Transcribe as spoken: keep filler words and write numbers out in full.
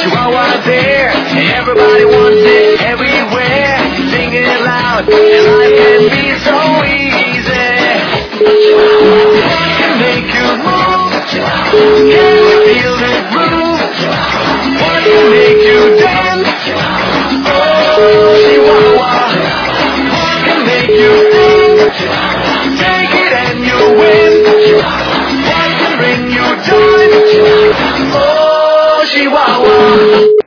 Chihuahua there, everybody wants it everywhere. Sing it loud and